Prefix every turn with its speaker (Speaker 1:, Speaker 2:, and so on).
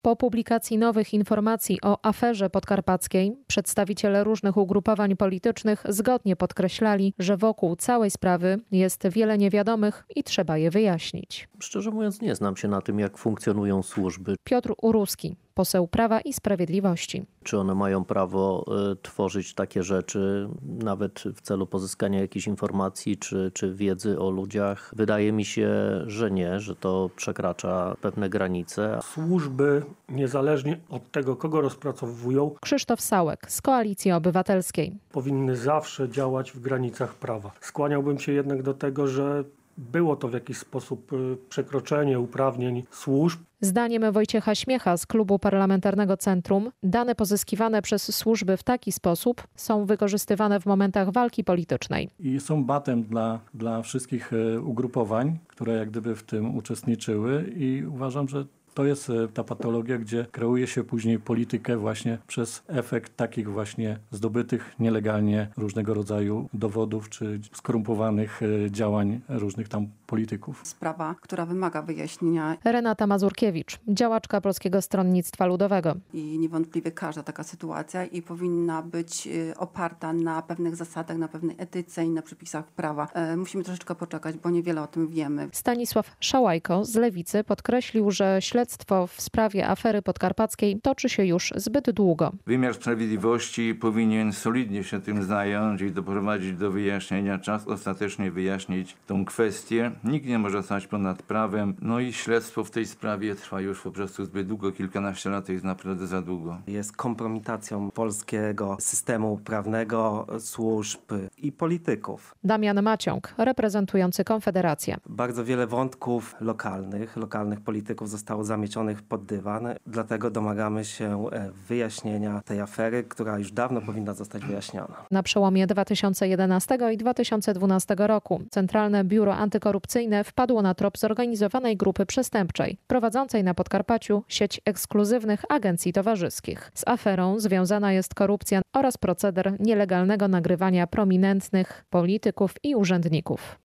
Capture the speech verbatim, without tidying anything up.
Speaker 1: Po publikacji nowych informacji o aferze podkarpackiej przedstawiciele różnych ugrupowań politycznych zgodnie podkreślali, że wokół całej sprawy jest wiele niewiadomych i trzeba je wyjaśnić.
Speaker 2: Szczerze mówiąc, nie znam się na tym, jak funkcjonują służby.
Speaker 1: Piotr Uruski, poseł Prawa i Sprawiedliwości.
Speaker 2: Czy one mają prawo y, tworzyć takie rzeczy, nawet w celu pozyskania jakichś informacji czy, czy wiedzy o ludziach? Wydaje mi się, że nie, że to przekracza pewne granice.
Speaker 3: Służby, niezależnie od tego, kogo rozpracowują,
Speaker 1: Krzysztof Sałek z Koalicji Obywatelskiej.
Speaker 3: powinny zawsze działać w granicach prawa. Skłaniałbym się jednak do tego, że było to w jakiś sposób y, przekroczenie uprawnień służb.
Speaker 1: Zdaniem Wojciecha Śmiecha z Klubu Parlamentarnego Centrum, dane pozyskiwane przez służby w taki sposób są wykorzystywane w momentach walki politycznej.
Speaker 4: I są batem dla, dla wszystkich e, ugrupowań, które jak gdyby w tym uczestniczyły i uważam, że to jest e, ta patologia, gdzie kreuje się później politykę właśnie przez efekt takich właśnie zdobytych nielegalnie różnego rodzaju dowodów czy skorumpowanych e, działań różnych tam polityków.
Speaker 5: Sprawa, która wymaga wyjaśnienia
Speaker 1: Renata Mazurkiewicz, działaczka Polskiego Stronnictwa Ludowego.
Speaker 5: i niewątpliwie każda taka sytuacja i powinna być y, oparta na pewnych zasadach, na pewnej etyce i na przepisach prawa. E, musimy troszeczkę poczekać, bo niewiele o tym wiemy.
Speaker 1: Stanisław Szałajko z Lewicy podkreślił, że śledztwo w sprawie afery podkarpackiej toczy się już zbyt długo.
Speaker 6: Wymiar sprawiedliwości powinien solidnie się tym zająć i doprowadzić do wyjaśnienia. Czas ostatecznie wyjaśnić tą kwestię. Nikt nie może stać ponad prawem. No i śledztwo w tej sprawie trwa już po prostu zbyt długo. Kilkanaście lat to jest naprawdę za długo.
Speaker 7: Jest kompromitacją polskiego systemu prawnego, służb i polityków.
Speaker 1: Damian Maciąg, reprezentujący Konfederację.
Speaker 7: Bardzo wiele wątków lokalnych, lokalnych polityków zostało zamiecionych pod dywan, dlatego domagamy się e, wyjaśnienia tej afery, która już dawno powinna zostać wyjaśniona.
Speaker 1: Na przełomie dwa tysiące jedenastego i dwa tysiące dwunastego roku Centralne Biuro Antykorupcyjne wpadło na trop zorganizowanej grupy przestępczej, prowadzącej na Podkarpaciu sieć ekskluzywnych agencji towarzyskich. Z aferą związana jest korupcja oraz proceder nielegalnego nagrywania prominentnych polityków i urzędników.